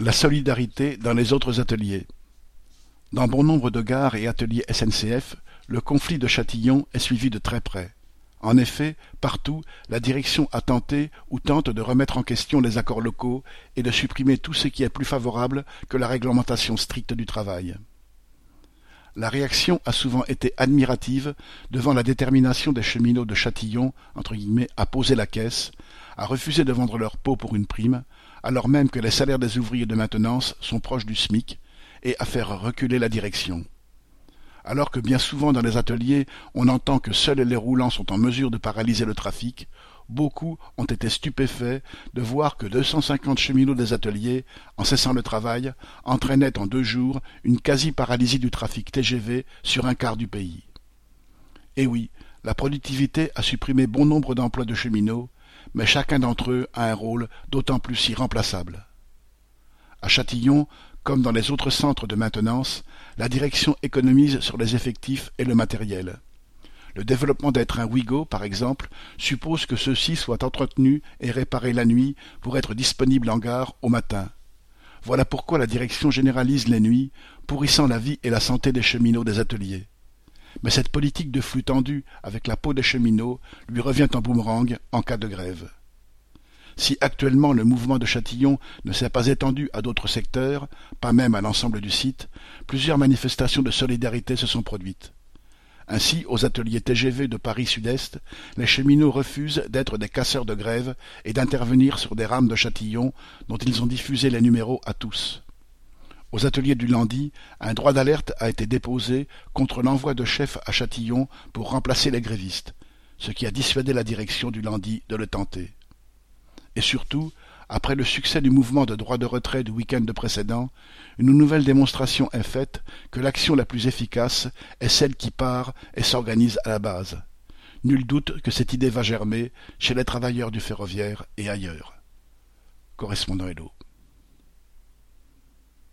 La solidarité dans les autres ateliers. Dans bon nombre de gares et ateliers SNCF, le conflit de Châtillon est suivi de très près. En effet, partout, la direction a tenté ou tente de remettre en question les accords locaux et de supprimer tout ce qui est plus favorable que la réglementation stricte du travail. La réaction a souvent été admirative devant la détermination des cheminots de Châtillon à poser la caisse, à refuser de vendre leur peau pour une prime, alors même que les salaires des ouvriers de maintenance sont proches du SMIC, et à faire reculer la direction. Alors que bien souvent dans les ateliers, on entend que seuls les roulants sont en mesure de paralyser le trafic, beaucoup ont été stupéfaits de voir que 250 cheminots des ateliers, en cessant le travail, entraînaient en 2 jours une quasi-paralysie du trafic TGV sur un quart du pays. Et oui, la productivité a supprimé bon nombre d'emplois de cheminots, mais chacun d'entre eux a un rôle d'autant plus irremplaçable. À Châtillon, comme dans les autres centres de maintenance, la direction économise sur les effectifs et le matériel. Le développement des trains Ouigo, par exemple, suppose que ceux-ci soient entretenus et réparés la nuit pour être disponibles en gare au matin. Voilà pourquoi la direction généralise les nuits, pourrissant la vie et la santé des cheminots des ateliers. Mais cette politique de flux tendu avec la peau des cheminots lui revient en boomerang en cas de grève. Si actuellement le mouvement de Châtillon ne s'est pas étendu à d'autres secteurs, pas même à l'ensemble du site, plusieurs manifestations de solidarité se sont produites. Ainsi, aux ateliers TGV de Paris Sud-Est, les cheminots refusent d'être des casseurs de grève et d'intervenir sur des rames de Châtillon dont ils ont diffusé les numéros à tous. Aux ateliers du Landy, un droit d'alerte a été déposé contre l'envoi de chefs à Châtillon pour remplacer les grévistes, ce qui a dissuadé la direction du Landy de le tenter. Et surtout, après le succès du mouvement de droit de retrait du week-end précédent, une nouvelle démonstration est faite que l'action la plus efficace est celle qui part et s'organise à la base. Nul doute que cette idée va germer chez les travailleurs du ferroviaire et ailleurs. Correspondant Hello.